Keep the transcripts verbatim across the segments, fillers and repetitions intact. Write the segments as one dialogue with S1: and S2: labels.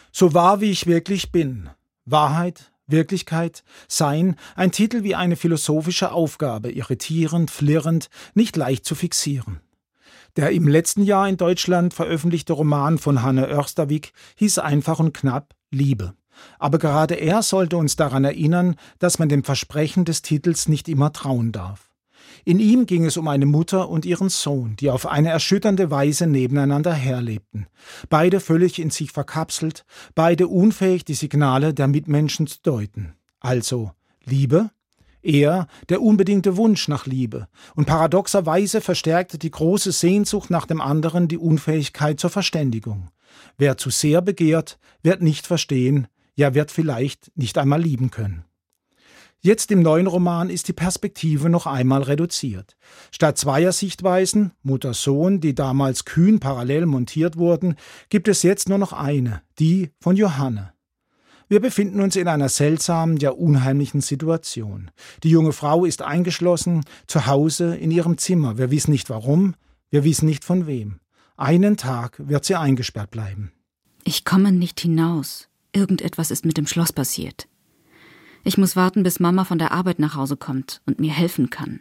S1: So wahr wie ich wirklich bin. Wahrheit, Wirklichkeit, Sein, ein Titel wie eine philosophische Aufgabe, irritierend, flirrend, nicht leicht zu fixieren. Der im letzten Jahr in Deutschland veröffentlichte Roman von Hanne Ørstavik hieß einfach und knapp Liebe. Aber gerade er sollte uns daran erinnern, dass man dem Versprechen des Titels nicht immer trauen darf. In ihm ging es um eine Mutter und ihren Sohn, die auf eine erschütternde Weise nebeneinander herlebten. Beide völlig in sich verkapselt, beide unfähig, die Signale der Mitmenschen zu deuten. Also Liebe, er der unbedingte Wunsch nach Liebe, und paradoxerweise verstärkte die große Sehnsucht nach dem anderen die Unfähigkeit zur Verständigung. Wer zu sehr begehrt, wird nicht verstehen, ja wird vielleicht nicht einmal lieben können. Jetzt im neuen Roman ist die Perspektive noch einmal reduziert. Statt zweier Sichtweisen, Mutter-Sohn, die damals kühn parallel montiert wurden, gibt es jetzt nur noch eine, die von Johanne. Wir befinden uns in einer seltsamen, ja unheimlichen Situation. Die junge Frau ist eingeschlossen, zu Hause, in ihrem Zimmer. Wir wissen nicht warum, wir wissen nicht von wem. Einen Tag wird sie eingesperrt bleiben.
S2: Ich komme nicht hinaus. Irgendetwas ist mit dem Schloss passiert. Ich muss warten, bis Mama von der Arbeit nach Hause kommt und mir helfen kann.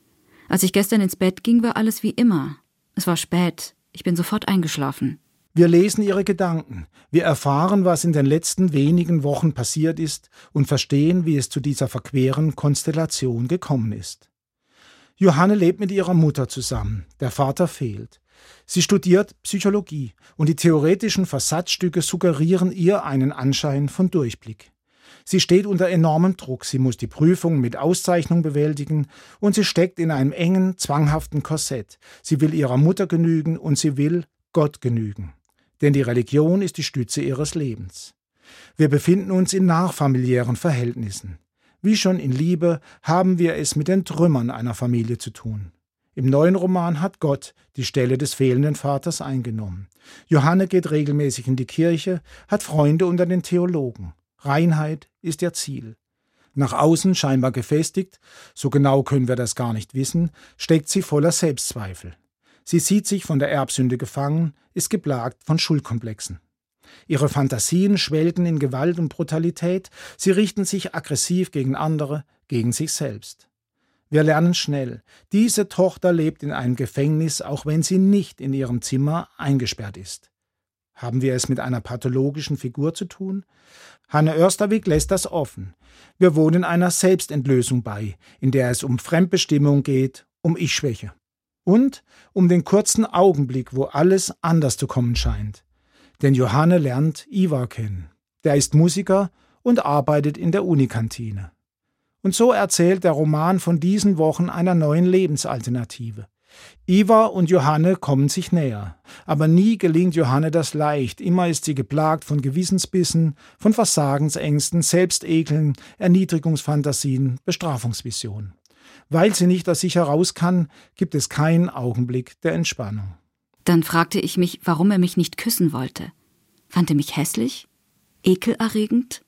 S2: Als ich gestern ins Bett ging, war alles wie immer. Es war spät. Ich bin sofort eingeschlafen.
S1: Wir lesen ihre Gedanken. Wir erfahren, was in den letzten wenigen Wochen passiert ist und verstehen, wie es zu dieser verqueren Konstellation gekommen ist. Johanne lebt mit ihrer Mutter zusammen. Der Vater fehlt. Sie studiert Psychologie und die theoretischen Versatzstücke suggerieren ihr einen Anschein von Durchblick. Sie steht unter enormem Druck, sie muss die Prüfung mit Auszeichnung bewältigen und sie steckt in einem engen, zwanghaften Korsett. Sie will ihrer Mutter genügen und sie will Gott genügen. Denn die Religion ist die Stütze ihres Lebens. Wir befinden uns in nachfamiliären Verhältnissen. Wie schon in Liebe haben wir es mit den Trümmern einer Familie zu tun. Im neuen Roman hat Gott die Stelle des fehlenden Vaters eingenommen. Johanne geht regelmäßig in die Kirche, hat Freunde unter den Theologen. Reinheit ist ihr Ziel. Nach außen scheinbar gefestigt, so genau können wir das gar nicht wissen, steckt sie voller Selbstzweifel. Sie sieht sich von der Erbsünde gefangen, ist geplagt von Schuldkomplexen. Ihre Fantasien schwelgen in Gewalt und Brutalität, sie richten sich aggressiv gegen andere, gegen sich selbst. Wir lernen schnell, diese Tochter lebt in einem Gefängnis, auch wenn sie nicht in ihrem Zimmer eingesperrt ist. Haben wir es mit einer pathologischen Figur zu tun? Hanne Ørstavik lässt das offen. Wir wohnen einer Selbstentlösung bei, in der es um Fremdbestimmung geht, um Ich-Schwäche. Und um den kurzen Augenblick, wo alles anders zu kommen scheint. Denn Johanne lernt Ivar kennen. Der ist Musiker und arbeitet in der Unikantine. Und so erzählt der Roman von diesen Wochen einer neuen Lebensalternative. Ivar und Johanne kommen sich näher. Aber nie gelingt Johanne das leicht. Immer ist sie geplagt von Gewissensbissen, von Versagensängsten, Selbstekeln, Erniedrigungsfantasien, Bestrafungsvisionen. Weil sie nicht aus sich heraus kann, gibt es keinen Augenblick der Entspannung.
S2: Dann fragte ich mich, warum er mich nicht küssen wollte. Fand er mich hässlich? Ekelerregend?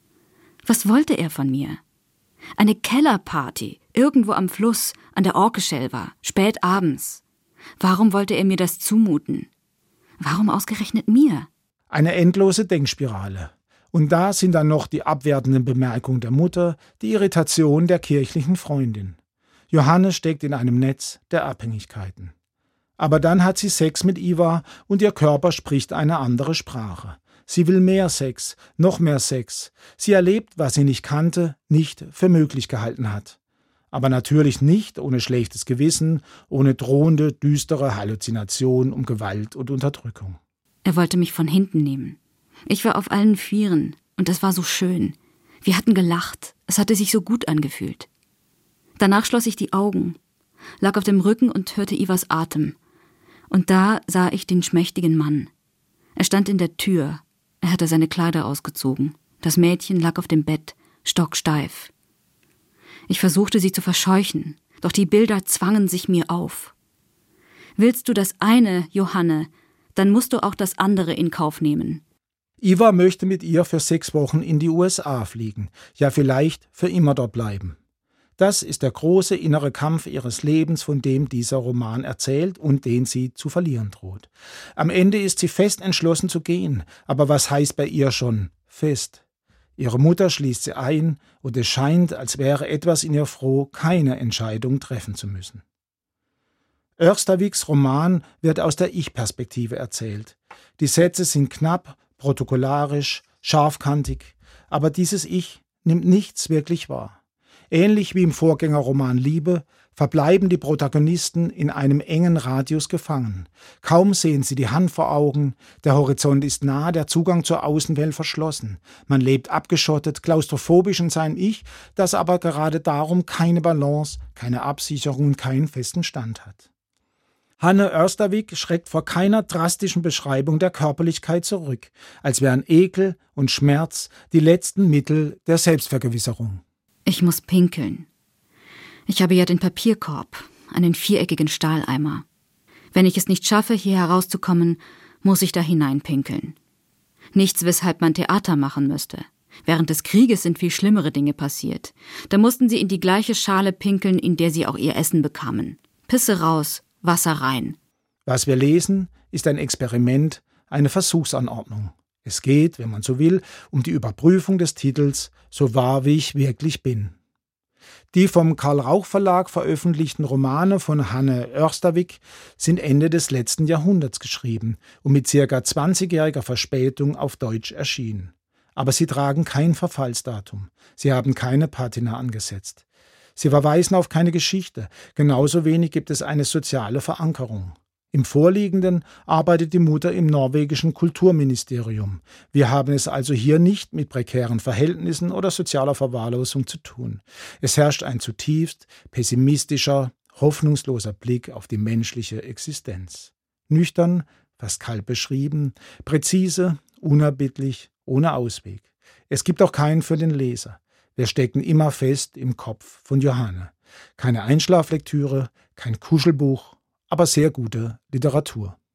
S2: Was wollte er von mir? Eine Kellerparty, irgendwo am Fluss, an der Orkeschelva, spät abends. Warum wollte er mir das zumuten? Warum ausgerechnet mir?
S1: Eine endlose Denkspirale. Und da sind dann noch die abwertenden Bemerkungen der Mutter, die Irritation der kirchlichen Freundin. Johanne steckt in einem Netz der Abhängigkeiten. Aber dann hat sie Sex mit Ivar und ihr Körper spricht eine andere Sprache. Sie will mehr Sex, noch mehr Sex. Sie erlebt, was sie nicht kannte, nicht für möglich gehalten hat. Aber natürlich nicht ohne schlechtes Gewissen, ohne drohende, düstere Halluzination um Gewalt und Unterdrückung.
S2: Er wollte mich von hinten nehmen. Ich war auf allen Vieren und es war so schön. Wir hatten gelacht, es hatte sich so gut angefühlt. Danach schloss ich die Augen, lag auf dem Rücken und hörte Ivars Atem. Und da sah ich den schmächtigen Mann. Er stand in der Tür. Er hatte seine Kleider ausgezogen. Das Mädchen lag auf dem Bett, stocksteif. Ich versuchte, sie zu verscheuchen, doch die Bilder zwangen sich mir auf. Willst du das eine, Johanne, dann musst du auch das andere in Kauf nehmen.
S1: Ivar möchte mit ihr für sechs Wochen in die U S A fliegen, ja vielleicht für immer dort bleiben. Das ist der große innere Kampf ihres Lebens, von dem dieser Roman erzählt und den sie zu verlieren droht. Am Ende ist sie fest entschlossen zu gehen, aber was heißt bei ihr schon fest? Ihre Mutter schließt sie ein und es scheint, als wäre etwas in ihr froh, keine Entscheidung treffen zu müssen. Ørstaviks Roman wird aus der Ich-Perspektive erzählt. Die Sätze sind knapp, protokollarisch, scharfkantig, aber dieses Ich nimmt nichts wirklich wahr. Ähnlich wie im Vorgängerroman Liebe verbleiben die Protagonisten in einem engen Radius gefangen. Kaum sehen sie die Hand vor Augen, der Horizont ist nah, der Zugang zur Außenwelt verschlossen. Man lebt abgeschottet, klaustrophobisch in seinem Ich, das aber gerade darum keine Balance, keine Absicherung und keinen festen Stand hat. Hanne Ørstavik schreckt vor keiner drastischen Beschreibung der Körperlichkeit zurück, als wären Ekel und Schmerz die letzten Mittel der Selbstvergewisserung.
S2: Ich muss pinkeln. Ich habe ja den Papierkorb, einen viereckigen Stahleimer. Wenn ich es nicht schaffe, hier herauszukommen, muss ich da hineinpinkeln. Nichts, weshalb man Theater machen müsste. Während des Krieges sind viel schlimmere Dinge passiert. Da mussten sie in die gleiche Schale pinkeln, in der sie auch ihr Essen bekamen. Pisse raus, Wasser rein.
S1: Was wir lesen, ist ein Experiment, eine Versuchsanordnung. Es geht, wenn man so will, um die Überprüfung des Titels »So wahr, wie ich wirklich bin«. Die vom Karl-Rauch-Verlag veröffentlichten Romane von Hanne Ørstavik sind Ende des letzten Jahrhunderts geschrieben und mit circa zwanzigjähriger Verspätung auf Deutsch erschienen. Aber sie tragen kein Verfallsdatum. Sie haben keine Patina angesetzt. Sie verweisen auf keine Geschichte. Genauso wenig gibt es eine soziale Verankerung. Im Vorliegenden arbeitet die Mutter im norwegischen Kulturministerium. Wir haben es also hier nicht mit prekären Verhältnissen oder sozialer Verwahrlosung zu tun. Es herrscht ein zutiefst pessimistischer, hoffnungsloser Blick auf die menschliche Existenz. Nüchtern, fast kalt beschrieben, präzise, unerbittlich, ohne Ausweg. Es gibt auch keinen für den Leser. Wir stecken immer fest im Kopf von Johanne. Keine Einschlaflektüre, kein Kuschelbuch, aber sehr gute Literatur.